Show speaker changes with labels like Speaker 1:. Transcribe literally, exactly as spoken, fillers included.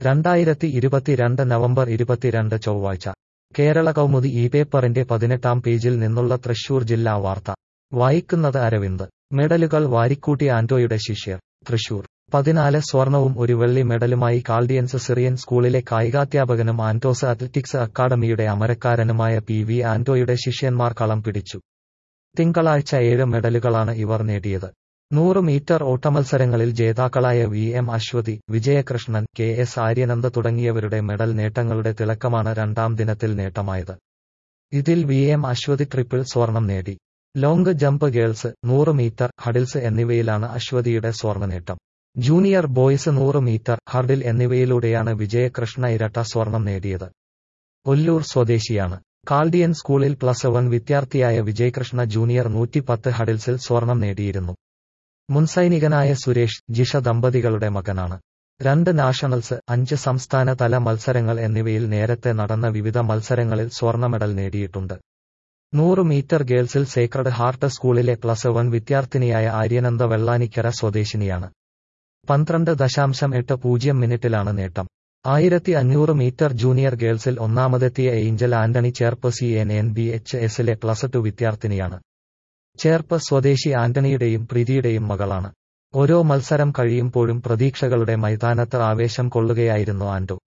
Speaker 1: രണ്ടായിരത്തി ഇരുപത്തിരണ്ട് നവംബർ ഇരുപത്തിരണ്ട് ചൊവ്വാഴ്ച കേരള കൗമുദി ഈ പേപ്പറിന്റെ പതിനെട്ടാം പേജിൽ നിന്നുള്ള തൃശൂർ ജില്ലാ വാർത്ത വായിക്കുന്നത് അരവിന്ദ്. മെഡലുകൾ വാരിക്കൂട്ടി ആന്റോയുടെ ശിഷ്യർ. തൃശൂർ. പതിനാല് സ്വർണവും ഒരു വെള്ളി മെഡലുമായി കാൾഡിയൻസ് സിറിയൻ സ്കൂളിലെ കായികാധ്യാപകനും ആന്റോസ് അത്ലറ്റിക്സ് അക്കാദമിയുടെ അമരക്കാരനുമായ പി വി ആന്റോയുടെ ശിഷ്യന്മാർ കളം പിടിച്ചു. തിങ്കളാഴ്ച ഏഴ് മെഡലുകളാണ് ഇവർ നേടിയത്. നൂറ് മീറ്റർ ഓട്ടമത്സരങ്ങളിൽ ജേതാക്കളായ V M Aswathi, Vijayakrishnan, K S Aryananda തുടങ്ങിയവരുടെ മെഡൽ നേട്ടങ്ങളുടെ തിളക്കമാണ് രണ്ടാം ദിനത്തിൽ നേട്ടമായത്. ഇതിൽ വി എം അശ്വതി ട്രിപ്പിൾ സ്വർണം നേടി. ലോങ് ജമ്പ്, ഗേൾസ്, നൂറ് മീറ്റർ ഹഡിൽസ് എന്നിവയിലാണ് അശ്വതിയുടെ സ്വർണ്ണ നേട്ടം. ജൂനിയർ ബോയ്സ് നൂറ് മീറ്റർ ഹർഡിൽ എന്നിവയിലൂടെയാണ് വിജയകൃഷ്ണ ഇരട്ട സ്വർണം നേടിയത്. ഒല്ലൂർ സ്വദേശിയാണ്. കാൾഡിയൻ സ്കൂളിൽ പ്ലസ് വൺ വിദ്യാർത്ഥിയായ വിജയകൃഷ്ണ ജൂനിയർ നൂറ്റിപ്പത്ത് ഹഡിൽസിൽ സ്വർണം നേടിയിരുന്നു. മുൻസൈനികനായ സുരേഷ്, ജിഷ ദമ്പതികളുടെ മകനാണ്. രണ്ട് നാഷണൽസ്, അഞ്ച് സംസ്ഥാന തല മത്സരങ്ങൾ എന്നിവയിൽ നേരത്തെ നടന്ന വിവിധ മത്സരങ്ങളിൽ സ്വർണ്ണ മെഡൽ നേടിയിട്ടുണ്ട്. നൂറ് മീറ്റർ ഗേൾസിൽ സേക്രഡ് ഹാർട്ട് സ്കൂളിലെ പ്ലസ് വൺ വിദ്യാർത്ഥിനിയായ ആര്യനന്ദ വെള്ളാനിക്കര സ്വദേശിനിയാണ്. പന്ത്രണ്ട് ദശാംശം എട്ട് പൂജ്യം മിനിറ്റിലാണ് നേട്ടം. ആയിരത്തി അഞ്ഞൂറ് മീറ്റർ ജൂനിയർ ഗേൾസിൽ ഒന്നാമതെത്തിയ Angel Antony Cherpu C N N B H എസിലെ പ്ലസ് ടു വിദ്യാർത്ഥിനിയാണ്. ചേർപ്പ് സ്വദേശി ആന്റണിയുടെയും പ്രീതിയുടെയും മകളാണ്. ഓരോ മത്സരം കഴിയുമ്പോഴും പ്രതീക്ഷകളുടെ മൈതാനത്ത് ആവേശം കൊള്ളുകയായിരുന്നു ആന്റോ.